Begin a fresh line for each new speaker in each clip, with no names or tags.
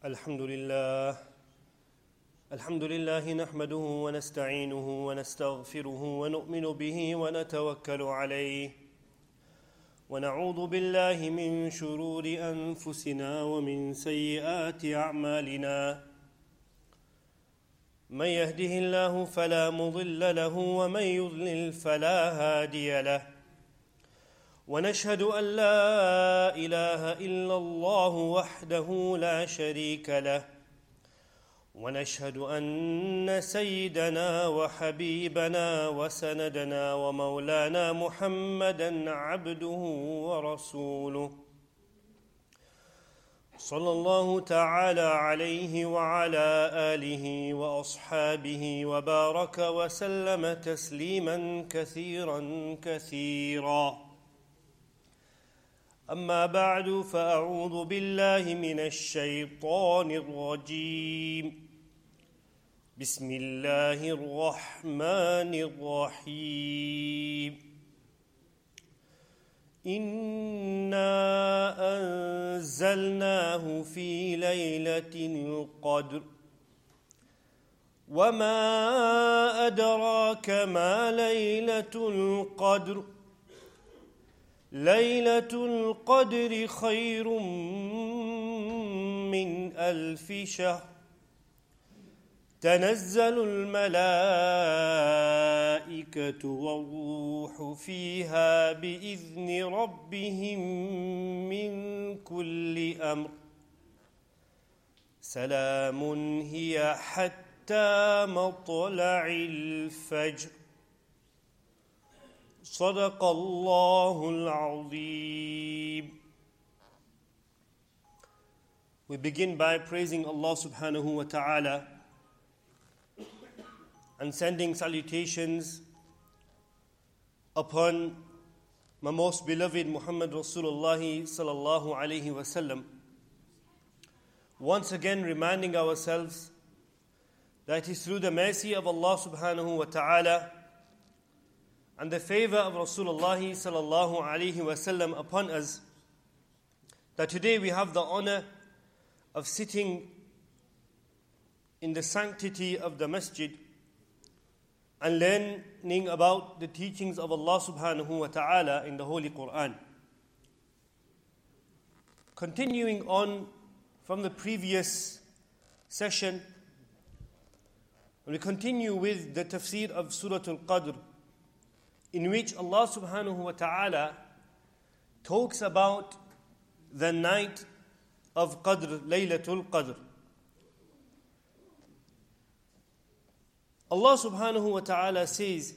الحمد لله نحمده ونستعينه ونستغفره ونؤمن به ونتوكل عليه ونعوذ بالله من شرور أنفسنا ومن سيئات أعمالنا من يهده الله فلا مضل له ومن يضلل فلا هادي له ونشهد أن لا إله إلا الله وحده لا شريك له ونشهد أن سيدنا وحبيبنا وسندنا ومولانا محمدا عبده ورسوله صلى الله تعالى عليه وعلى آله وأصحابه وبارك وسلم تسليما كثيرا كثيرا أما بعد فأعوذ بالله من الشيطان الرجيم بسم الله الرحمن الرحيم إنا أنزلناه في ليلة القدر وما أدراك ما ليلة القدر ليلة القدر خير من 1000 شهر تنزل الملائكة والروح فيها بإذن ربهم من كل أمر سلام هي حتى مطلع الفجر صدق الله العظيم. We begin by praising Allah subhanahu wa ta'ala and sending salutations upon my most beloved Muhammad Rasulullah sallallahu alayhi wa sallam. Once again reminding ourselves that it is through the mercy of Allah subhanahu wa ta'ala and the favor of Rasulullah sallallahu alayhi wa sallam upon us that today we have the honor of sitting in the sanctity of the masjid and learning about the teachings of Allah subhanahu wa ta'ala in the Holy Quran. Continuing on from the previous session, we continue with the tafsir of Surah Al-Qadr, in which Allah subhanahu wa ta'ala talks about the night of Qadr, Laylatul Qadr. Allah subhanahu wa ta'ala says,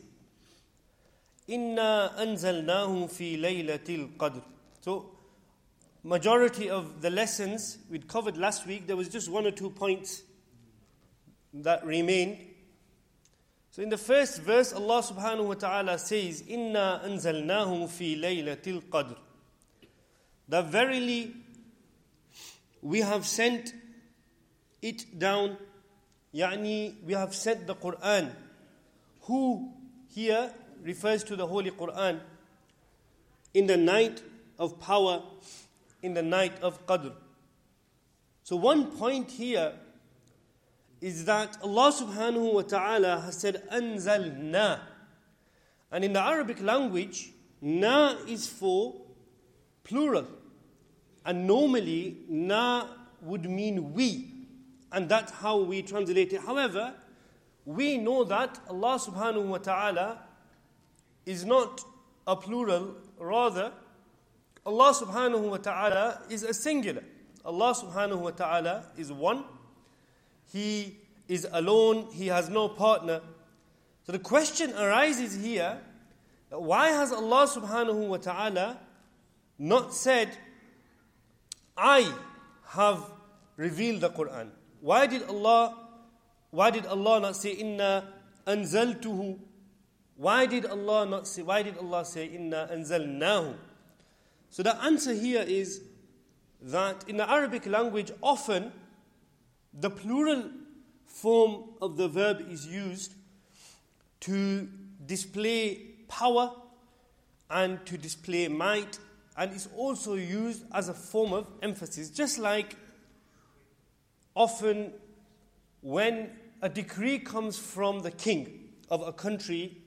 Inna anzalnahu fi laylatil qadr. So, majority of the lessons we'd covered last week, there was just one or two points that remained. So in the first verse, Allah subhanahu wa ta'ala says, Inna anzalnahu fi laylatil qadr. That verily we have sent it down, yani we have sent the Quran. Who here refers to the Holy Quran in the night of power, in the night of Qadr. So one point here is that Allah subhanahu wa ta'ala has said anzalna, and in the Arabic language na is for plural, and normally na would mean we, and that's how we translate it. However, we know that Allah subhanahu wa ta'ala is not a plural, rather Allah subhanahu wa ta'ala is a singular. Allah subhanahu wa ta'ala is one. He is alone, He has no partner. So the question arises here, why has Allah subhanahu wa ta'ala not said, I have revealed the Quran? Why did Allah not say, Inna anzaltuhu? Why did Allah say, Inna anzalnahu? So the answer here is that in the Arabic language, often the plural form of the verb is used to display power and to display might, and is also used as a form of emphasis. Just like often when a decree comes from the king of a country,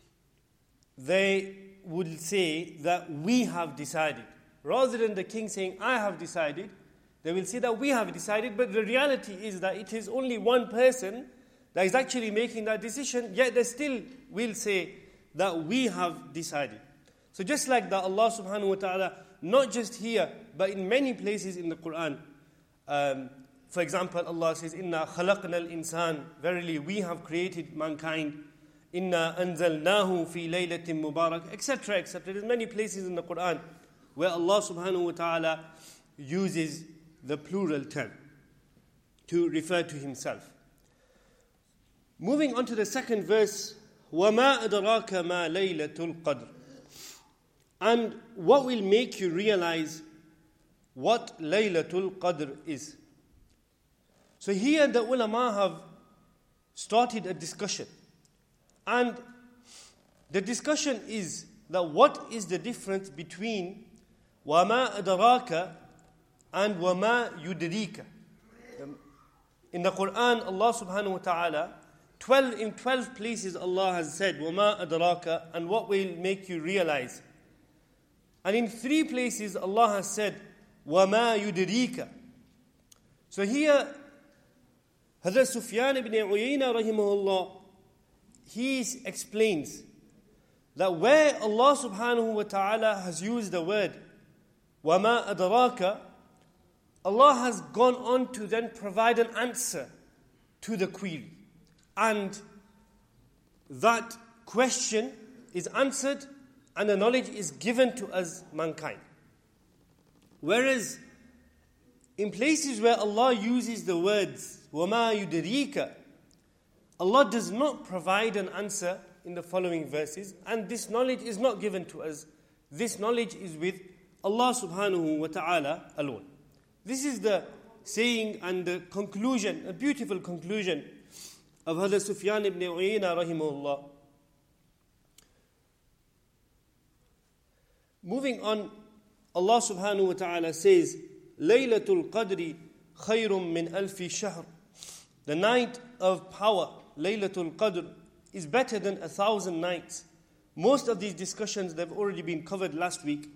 they would say that we have decided. Rather than the king saying, I have decided, they will say that we have decided, but the reality is that it is only one person that is actually making that decision, yet they still will say that we have decided. So just like that, Allah subhanahu wa ta'ala, not just here, but in many places in the Quran, for example, Allah says, Inna khalaqna al-insan, verily we have created mankind, Inna anzalnahu fi laylatin mubarak, etc., etc. There's many places in the Quran where Allah subhanahu wa ta'ala uses the plural term to refer to himself. Moving on to the second verse, وَمَا أَدْرَاكَ مَا لَيْلَةُ الْقَدْرِ. And what will make you realize what Laylatul Qadr is? So here the ulama have started a discussion. And the discussion is that what is the difference between وَمَا أَدْرَاكَ and وَمَا يُدْرِيكَ. In the Quran, Allah subhanahu wa ta'ala, in 12 places Allah has said وَمَا أَدْرَاكَ and what will make you realize. And in 3 places Allah has said وَمَا يُدْرِيكَ. So here Hazrat Sufyan ibn Uyayna rahimahullah, he explains that where Allah subhanahu wa ta'ala has used the word وَمَا أَدْرَاكَ, Allah has gone on to then provide an answer to the query. And that question is answered and the knowledge is given to us, mankind. Whereas in places where Allah uses the words وَمَا يُدْرِيكَ, Allah does not provide an answer in the following verses, and this knowledge is not given to us. This knowledge is with Allah subhanahu wa ta'ala alone. This is the saying and the conclusion, a beautiful conclusion of Hazrat Sufyan ibn Uyayna rahimahullah. Moving on, Allah subhanahu wa ta'ala says, Laylatul Qadri khayrun min alfi shahr. The night of power, Laylatul Qadr, is better than 1,000 nights. Most of these discussions, they've already been covered last week.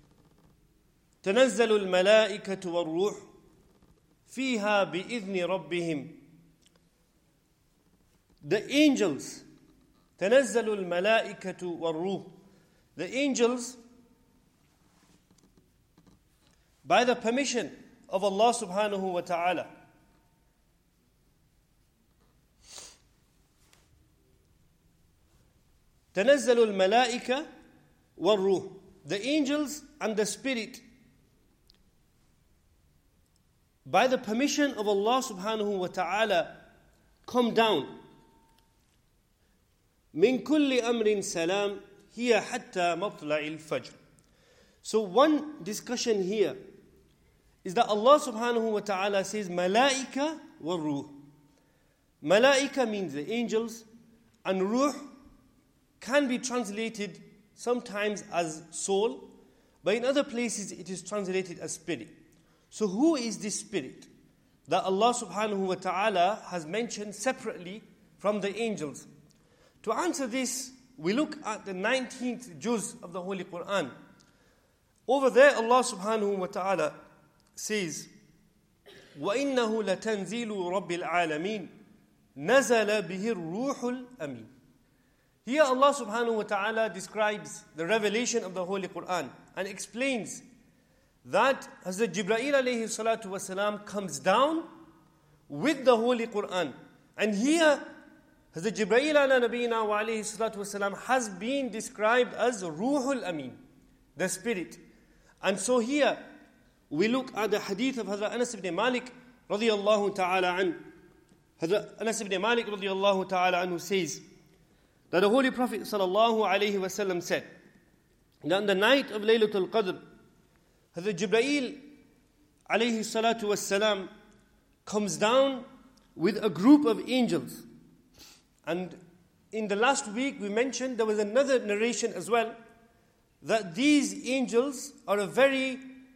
تنزل الملائكة والروح فيها بإذن ربهم. The angels, تنزل الملائكة والروح. The angels, by the permission of Allah subhanahu wa ta'ala, تنزل الملائكة والروح. The angels and the spirit, by the permission of Allah subhanahu wa ta'ala, come down. من كل أمر سلام هي حتى مطلع الفجر. So one discussion here is that Allah subhanahu wa ta'ala says malaika wa ruh. Malaika means the angels, and ruh can be translated sometimes as soul, but in other places it is translated as spirit. So who is this spirit that Allah subhanahu wa ta'ala has mentioned separately from the angels? To answer this, we look at the 19th juz of the Holy Quran. Over there, Allah subhanahu wa ta'ala says, وَإِنَّهُ لَتَنزِيلُ رَبِّ الْعَالَمِينَ نَزَلَ بِهِ الرُّوحُ الْأَمِينَ. Here Allah subhanahu wa ta'ala describes the revelation of the Holy Quran and explains that Hazrat Jibreel alayhi salatu wasalam comes down with the Holy Quran. And here, Hazrat Jibreel ala nabiyina wa alayhi salatu wasalam has been described as Ruhul Amin, the Spirit. And so here, we look at the hadith of Hazrat Anas ibn Malik radiyallahu ta'ala an. Hazrat Anas ibn Malik radiyallahu ta'ala anhu says that the Holy Prophet sallallahu alayhi wasallam said that on the night of Laylatul Qadr, Hazrat Jibreel alayhi salatu wassalam comes down with a group of angels. And in the last week we mentioned there was another narration as well, that these angels are a very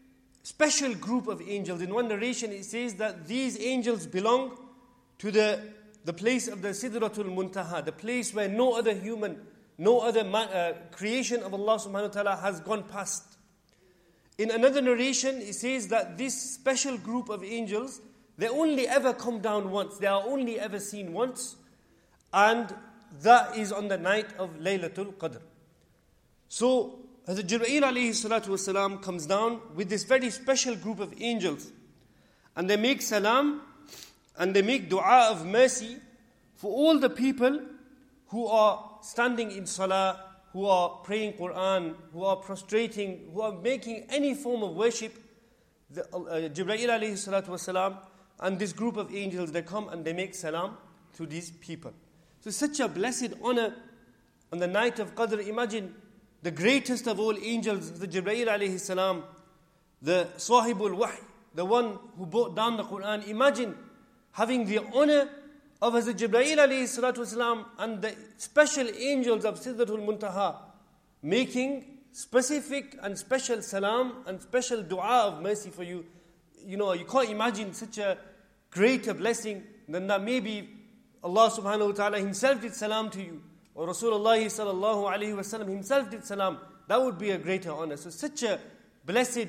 special group of angels. In one narration it says that these angels belong to the place of the Sidratul Muntaha, the place where no other human, no other creation of Allah subhanahu wa ta'ala has gone past. In another narration it says that this special group of angels, they only ever come down once, they are only ever seen once, and that is on the night of Laylatul Qadr. So Hazrat Jibreel alayhi salatu wasalam comes down with this very special group of angels, and they make salam and they make dua of mercy for all the people who are standing in salah, who are praying Quran, who are prostrating, who are making any form of worship. Jibreel alayhi salatu wasalam and this group of angels, they come and they make salam to these people. So such a blessed honor on the night of Qadr. Imagine the greatest of all angels, the Jibreel alayhi salam, the Sahibul Wahy, the one who brought down the Quran. Imagine having the honor of Hazrat Jibreel alayhi salatu wasalam and the special angels of Sidratul Muntaha making specific and special salam and special dua of mercy for you. You know, you can't imagine such a greater blessing than that. Maybe Allah subhanahu wa ta'ala himself did salam to you, or Rasulullah sallallahu alayhi wa sallam himself did salam. That would be a greater honor. So such a blessed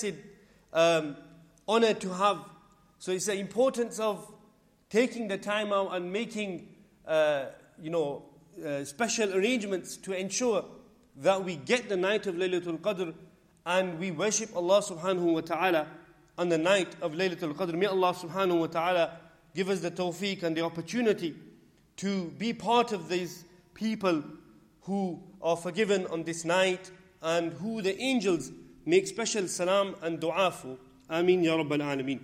honor to have. So it's the importance of taking the time out and making special arrangements to ensure that we get the night of Laylatul Qadr and we worship Allah subhanahu wa ta'ala on the night of Laylatul Qadr. May Allah subhanahu wa ta'ala give us the tawfiq and the opportunity to be part of these people who are forgiven on this night and who the angels make special salam and dua for. Ameen ya Rabbal Alameen.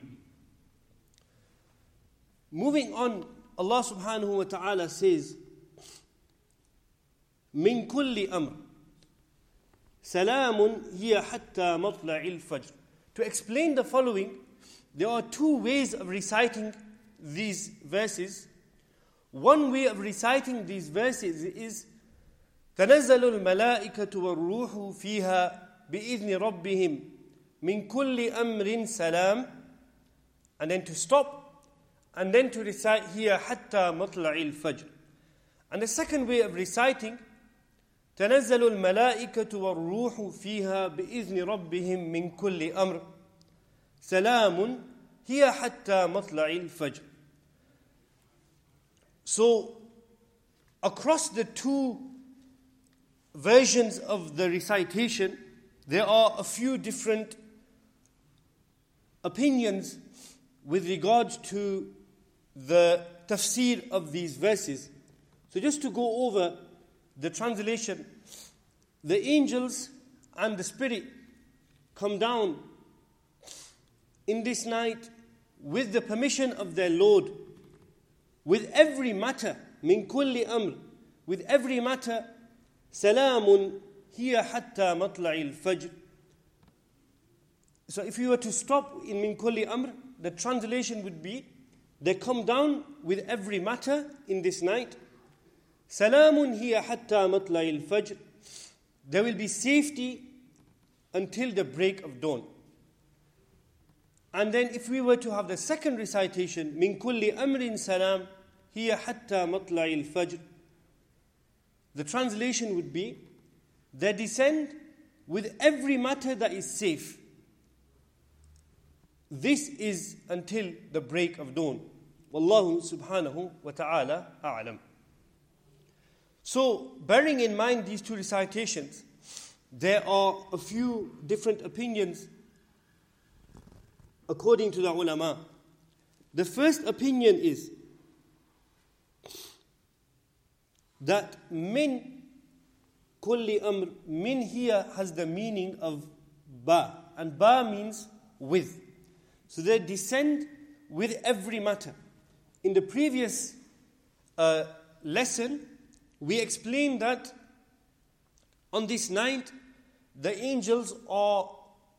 Moving on, Allah subhanahu wa ta'ala says, Min kulli amr, salamun hiya hatta matla'il fajr. To explain the following, there are two ways of reciting these verses. One way of reciting these verses is تنزل الملائكة والروح فيها بإذن ربهم من كل أمر سلام, and then to stop and then to recite here حتى مطلع الفجر. And the second way of reciting تنزل الملائكة والروح فيها بإذن ربهم من كل أمر سلام هي حتى مطلع الفجر. So across the two versions of the recitation, there are a few different opinions with regard to the tafsir of these verses. So just to go over the translation, the angels and the spirit come down in this night with the permission of their Lord, with every matter, min kulli amr, with every matter, salamun hiya hatta matla'il fajr. So if you were to stop in min kulli amr, the translation would be, they come down with every matter in this night. Salamun hiya hatta matla'il fajr. There will be safety until the break of dawn. And then if we were to have the second recitation, min kulli amrin salam hiya hatta matla'il fajr, the translation would be, they descend with every matter that is safe. This is until the break of dawn. Wallahu subhanahu wa ta'ala a'lam. So, bearing in mind these two recitations, there are a few different opinions according to the ulama. The first opinion is that min kulli amr, min here has the meaning of ba, and ba means with. So they descend with every matter. In the previous lesson, we explained that on this night, the angels are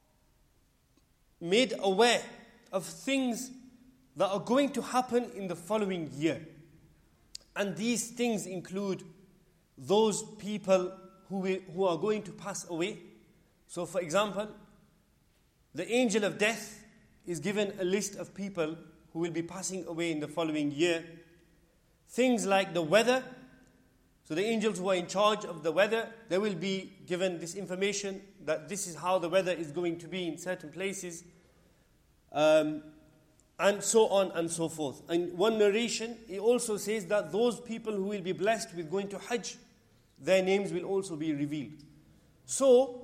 made aware of things that are going to happen in the following year. And these things include those people who are going to pass away. So for example, The angel of death is given a list of people who will be passing away in the following year. Things like the weather. So the angels who are in charge of the weather, they will be given this information that this is how the weather is going to be in certain places. And so on and so forth. And one narration, it also says that those people who will be blessed with going to Hajj, their names will also be revealed. So,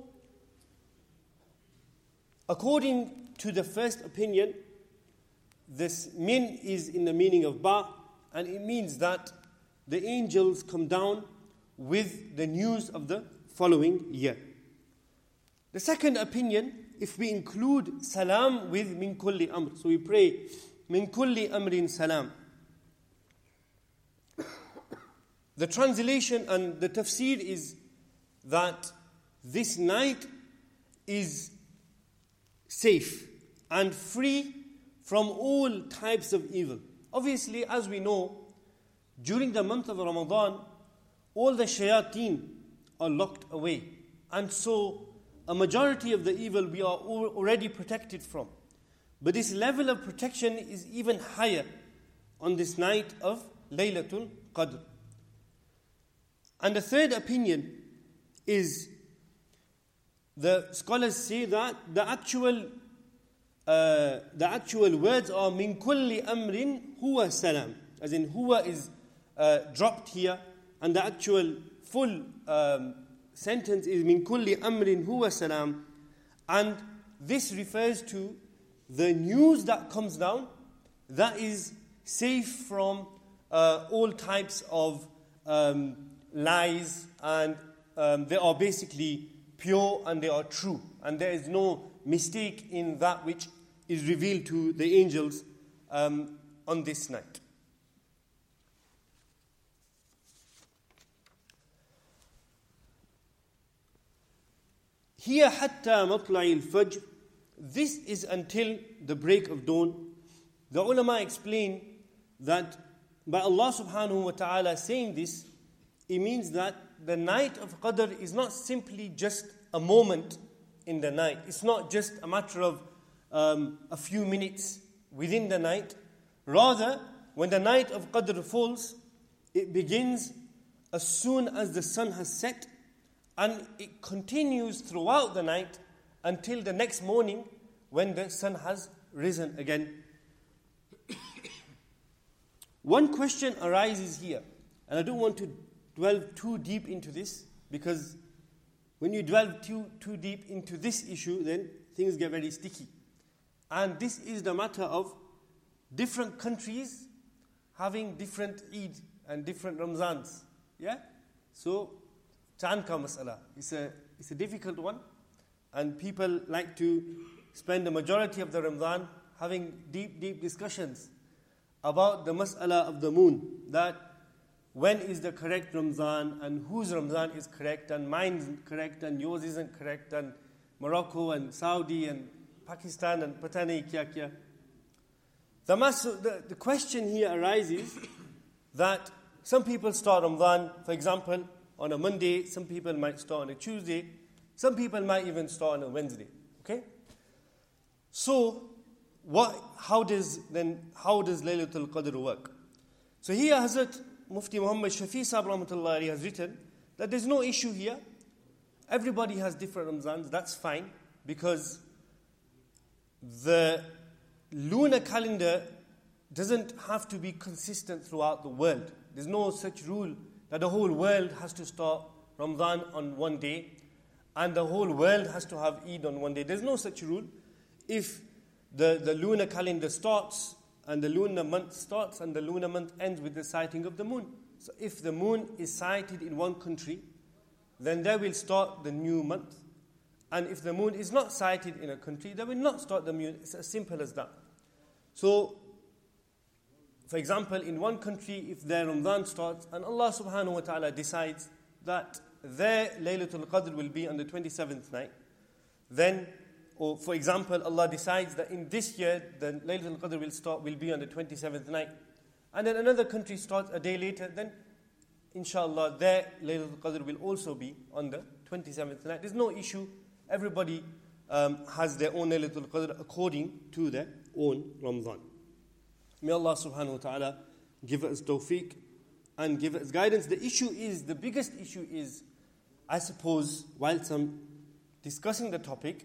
according to the first opinion, this min is in the meaning of ba, and it means that the angels come down with the news of the following year. The second opinion, if we include salam with min kulli amr, so we pray min kulli amrin salam. The translation and the tafsir is that this night is safe and free from all types of evil. Obviously, as we know, during the month of Ramadan, all the shayateen are locked away. And so, a majority of the evil we are already protected from. But this level of protection is even higher on this night of Laylatul Qadr. And the third opinion is, the scholars say that the actual words are min kulli amrin huwa salam, as in huwa is dropped here, and the actual full sentence is min kulli amrin huwa salam, and this refers to the news that comes down that is safe from all types of lies, and they are basically pure and they are true, and there is no mistake in that which is revealed to the angels on this night. Here, hatta matla'i al-fajr, this is until the break of dawn. The ulama explain that by Allah subhanahu wa ta'ala saying this, it means that the night of Qadr is not simply just a moment in the night. It's not just a matter of a few minutes within the night. Rather, when the night of Qadr falls, it begins as soon as the sun has set, and it continues throughout the night until the next morning when the sun has risen again. One question arises here, and I don't want to dwell too deep into this, because when you dwell too deep into this issue, then things get very sticky. And this is the matter of different countries having different Eid and different Ramzans. Yeah? So, Chan ka mas'ala. It's a difficult one, and people like to spend the majority of the Ramadan having deep discussions about the mas'ala of the moon, that when is the correct Ramzan, and whose Ramzan is correct, and mine isn't correct, and yours isn't correct, and Morocco and Saudi and Pakistan and patani kya kya. The question here arises that some people start Ramadan, for example, on a Monday, some people might start on a Tuesday, some people might even start on a Wednesday. Okay? So, how does Laylatul Qadr work? So here Hazrat Mufti Muhammad Shafi Sahib Rahmatullah has written that there's no issue here. Everybody has different Ramzans, that's fine, because the lunar calendar doesn't have to be consistent throughout the world. There's no such rule that the whole world has to start Ramadan on one day and the whole world has to have Eid on one day. There's no such rule. If the lunar calendar starts and the lunar month starts and the lunar month ends with the sighting of the moon. So if the moon is sighted in one country, then they will start the new month. And if the moon is not sighted in a country, they will not start the moon. It's as simple as that. So, for example, in one country, if their Ramadan starts and Allah subhanahu wa ta'ala decides that their Laylatul Qadr will be on the 27th night, then, or for example, Allah decides that in this year, the Laylatul Qadr will be on the 27th night, and then another country starts a day later, then inshallah, their Laylatul Qadr will also be on the 27th night. There's no issue. Everybody has their own Laylatul Qadr according to their own Ramadan. May Allah subhanahu wa ta'ala give us tawfiq and give us guidance. The biggest issue is, I suppose, whilst I'm discussing the topic,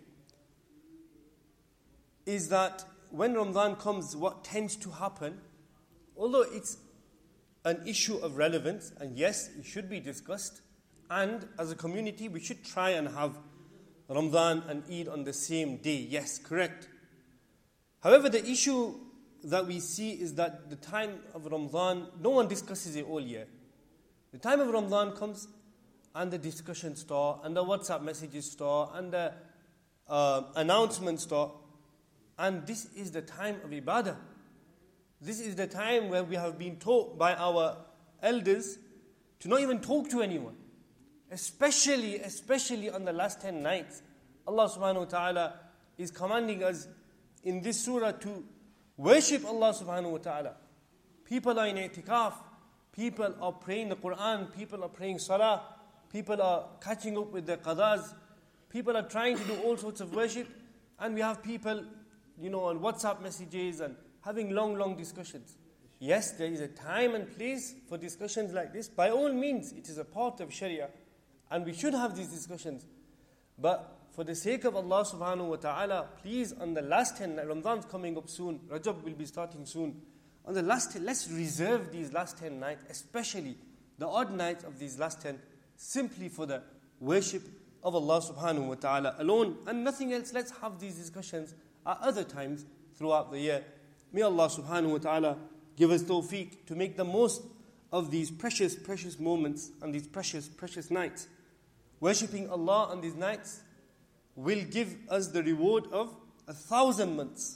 is that when Ramadan comes, what tends to happen, although it's an issue of relevance, and yes, it should be discussed, and as a community, we should try and have Ramadan and Eid on the same day. Yes, correct. However, the issue that we see is that the time of Ramadan, no one discusses it all year. The time of Ramadan comes and the discussions start, and the WhatsApp messages start, and the announcements start. And this is the time of ibadah. This is the time where we have been taught by our elders to not even talk to anyone. Especially on the last 10 nights. Allah subhanahu wa ta'ala is commanding us in this surah to worship Allah subhanahu wa ta'ala. People are in i'tikaf. People are praying the Quran. People are praying salah. People are catching up with their qadars. People are trying to do all sorts of worship. And we have people, on WhatsApp messages and having long discussions. Yes, there is a time and place for discussions like this. By all means, it is a part of Sharia. And we should have these discussions. But for the sake of Allah subhanahu wa ta'ala, please, on the last 10, Ramadan's coming up soon, Rajab will be starting soon. On the last 10, let's reserve these last 10 nights, especially the odd nights of these last 10, simply for the worship of Allah subhanahu wa ta'ala alone and nothing else. Let's have these discussions at other times throughout the year. May Allah subhanahu wa ta'ala give us tawfiq to make the most of these precious moments and these precious nights. Worshipping Allah on these nights will give us the reward of 1,000 months.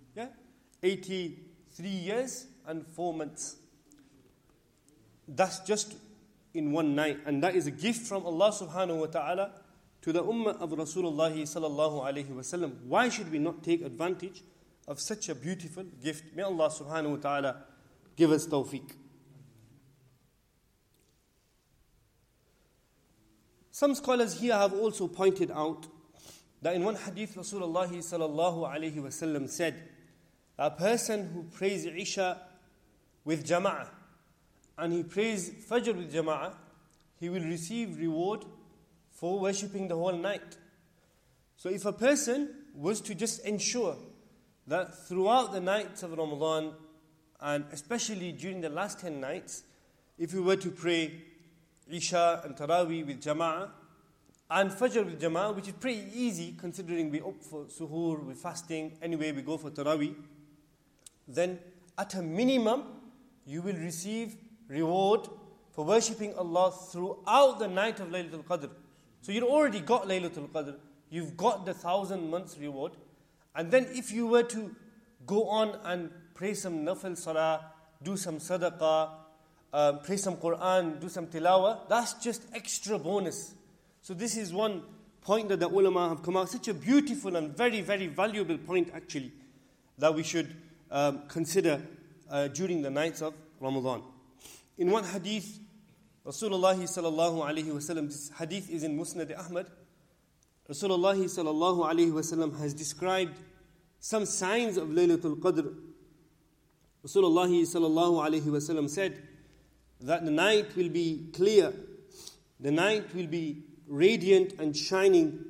83 years and 4 months. That's just in one night. And that is a gift from Allah subhanahu wa ta'ala to the ummah of Rasulullah sallallahu alayhi wa sallam. Why should we not take advantage of such a beautiful gift? May Allah subhanahu wa ta'ala give us tawfiq. Some scholars here have also pointed out that in one hadith Rasulullah sallallahu alayhi wa sallam said, a person who prays Isha with Jama'ah and he prays Fajr with Jama'ah, he will receive reward for worshipping the whole night. So if a person was to just ensure that throughout the nights of Ramadan, and especially during the last 10 nights, if we were to pray Isha and Taraweeh with Jama'ah, and Fajr with Jama'ah, which is pretty easy considering we're up for suhoor, we're fasting, anyway we go for Taraweeh, then at a minimum, you will receive reward for worshipping Allah throughout the night of Laylatul Qadr. So you've already got Laylatul Qadr, you've got the 1,000 months reward, and then if you were to go on and pray some nafil salah, do some sadaqah, pray some Quran, do some tilawah, that's just extra bonus. So this is one point that the ulama have come out, such a beautiful and very, very valuable point actually, that we should consider during the nights of Ramadan. In one hadith, Rasulullah sallallahu alayhi wa sallam, this hadith is in Musnad Ahmad, Rasulullah sallallahu alayhi wa sallam has described some signs of Laylatul Qadr. Rasulullah sallallahu alayhi wa sallam said that the night will be clear, the night will be radiant and shining.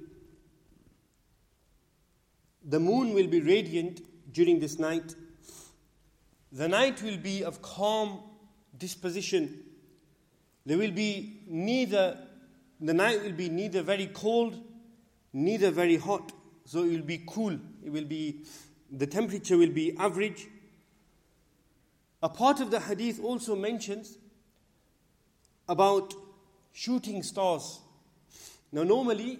The moon will be radiant during this night. The night will be of calm disposition. The night will be neither very cold, neither very hot. So it will be cool. The temperature will be average. A part of the hadith also mentions about shooting stars. Now normally,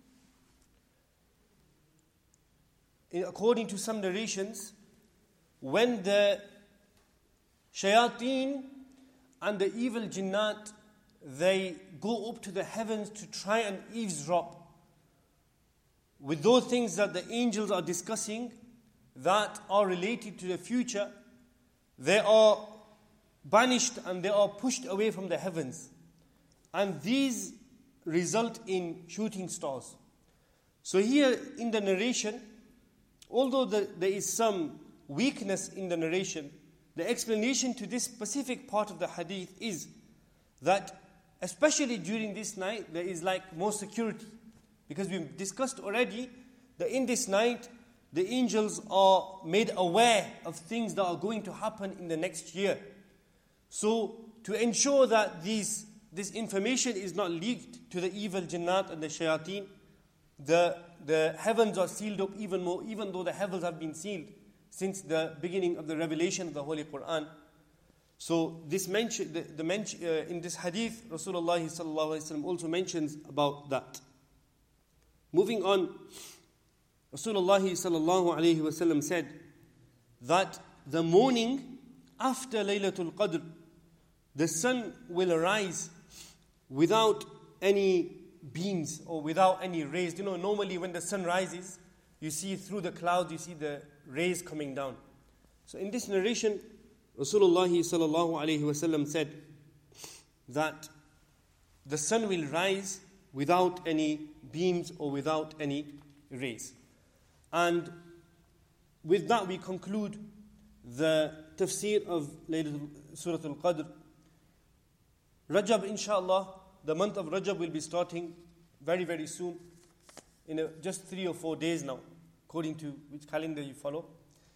according to some narrations, when the shayateen and the evil jinnat, they go up to the heavens to try and eavesdrop with those things that the angels are discussing that are related to the future, they are banished and they are pushed away from the heavens. And these result in shooting stars. So here in the narration, although there is some weakness in the narration, the explanation to this specific part of the hadith is that especially during this night, there is like more security. Because we've discussed already that in this night, the angels are made aware of things that are going to happen in the next year. So to ensure that this information is not leaked to the evil jinnat and the shayateen, the heavens are sealed up even more, even though the heavens have been sealed since the beginning of the revelation of the Holy Quran. So this mention, in this hadith, Rasulullah sallallahu alaihi wasallam also mentions about that. Moving on, Rasulullah sallallahu alaihi wasallam said that the morning after Laylatul Qadr, the sun will rise without any beams or without any rays. You know, normally when the sun rises, you see through the clouds, you see the rays coming down. So in this narration, Rasulullah sallallahu alaihi wasallam said that the sun will rise without any beams or without any rays. And with that we conclude the tafsir of Surah Al-Qadr. Rajab, inshallah, the month of Rajab will be starting very, very soon, in just 3 or 4 days now, according to which calendar you follow.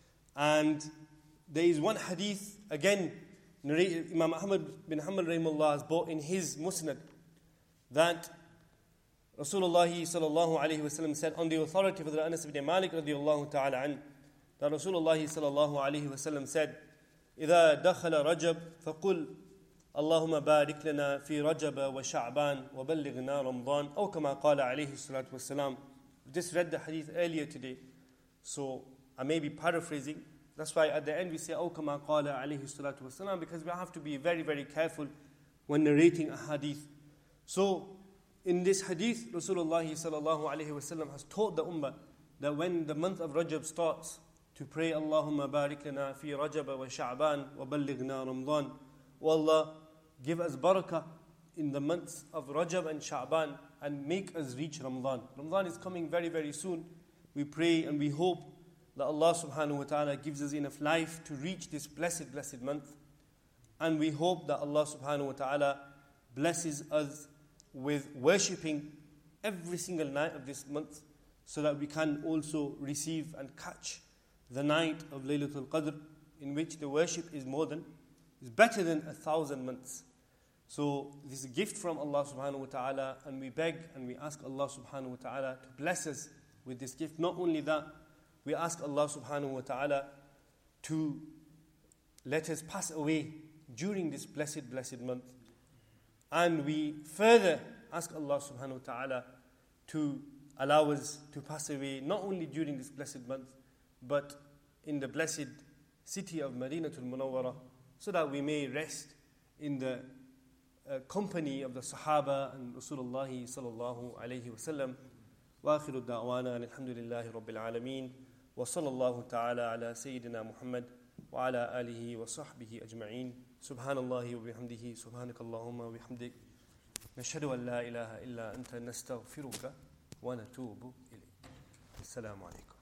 And there is one hadith, again, Imam Ahmad bin Hanbal rahimahullah has brought in his Musnad, that Rasulullah sallallahu alayhi wasallam said, on the authority of Anas ibn Malik radiyallahu ta'ala an, that Rasulullah sallallahu alayhi wasallam said, إِذَا دَخَلَ رَجَبْ فَقُلْ اللهم بارك لنا في رجب وشعبان وبلغنا رمضان أو كما قال عليه الصلاة والسلام. We just read the hadith earlier today, so I may be paraphrasing. That's why at the end we say أو كما قال عليه الصلاة والسلام, because we have to be very, very careful when narrating a hadith. So in this hadith, Rasulullah sallallahu alaihi wasallam has taught the ummah that when the month of Rajab starts, to pray Allahumma barik lana fi Rajab wa Sha'ban wa ballighna Ramadan. O Allah, give us barakah in the months of Rajab and Sha'ban and make us reach Ramadan. Ramadan is coming very, very soon. We pray and we hope that Allah subhanahu wa ta'ala gives us enough life to reach this blessed, blessed month. And we hope that Allah subhanahu wa ta'ala blesses us with worshipping every single night of this month, so that we can also receive and catch the night of Laylatul Qadr, in which the worship is better than 1,000 months. So this is a gift from Allah subhanahu wa ta'ala, and we beg and we ask Allah subhanahu wa ta'ala to bless us with this gift. Not only that, we ask Allah subhanahu wa ta'ala to let us pass away during this blessed, blessed month. And we further ask Allah subhanahu wa ta'ala to allow us to pass away not only during this blessed month, but in the blessed city of Madinatul Munawwara, so that we may rest in the company of the Sahaba and Rasulullah sallallahu alayhi wa sallam. Wa akhiru da'wana alhamdulillahi rabbil alameen. Wa sallallahu ta'ala ala Sayyidina Muhammad wa ala alihi wa sahbihi ajma'een. Subhanallahi wa bihamdihi, subhanakallahumma wa bihamdik. Nashhadu an la ilaha illa anta nastaghfiruka wa natubu ilayk. Assalamu alaikum.